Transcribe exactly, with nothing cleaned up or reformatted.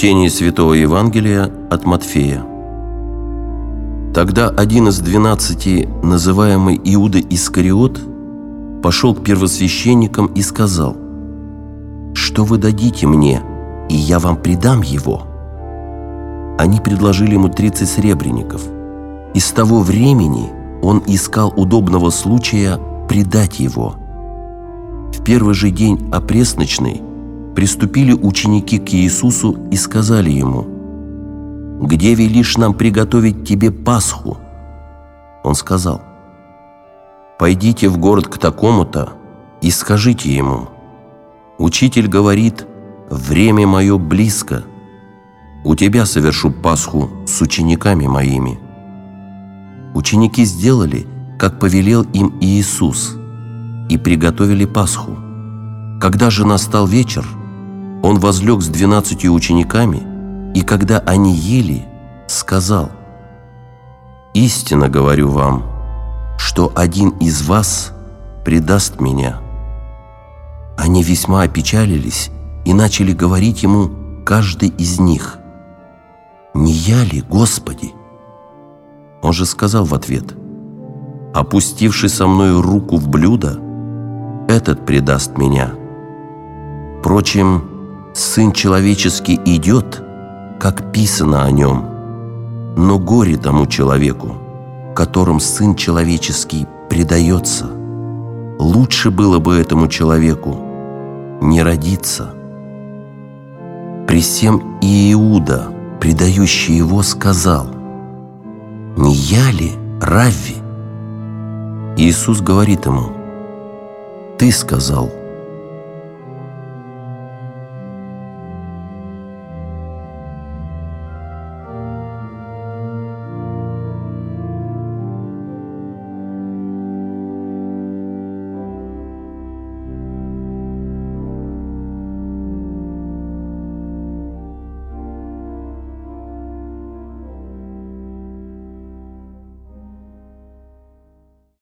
Чтение Святого Евангелия от Матфея. Тогда один из двенадцати, называемый Иуда Искариот, пошел к первосвященникам и сказал: «Что вы дадите мне, и я вам предам его?» Они предложили ему тридцать сребреников, и с того времени он искал удобного случая предать его. В первый же день опресночный приступили ученики к Иисусу и сказали ему: «Где велишь нам приготовить тебе Пасху?» Он сказал: «Пойдите в город к такому-то и скажите ему: Учитель говорит, время мое близко, у тебя совершу Пасху с учениками моими». Ученики сделали, как повелел им Иисус, и приготовили Пасху. Когда же настал вечер, он возлег с двенадцатью учениками, и когда они ели, сказал: «Истинно говорю вам, что один из вас предаст меня». Они весьма опечалились и начали говорить ему, каждый из них: «Не я ли, Господи?» Он же сказал в ответ: «Опустивший со мною руку в блюдо, этот предаст меня. Впрочем, Сын Человеческий идет, как писано о нем, но горе тому человеку, которым Сын Человеческий предается. Лучше было бы этому человеку не родиться». При сем и Иуда, предающий его, сказал: «Не я ли, Равви?» Иисус говорит ему: «Ты сказал».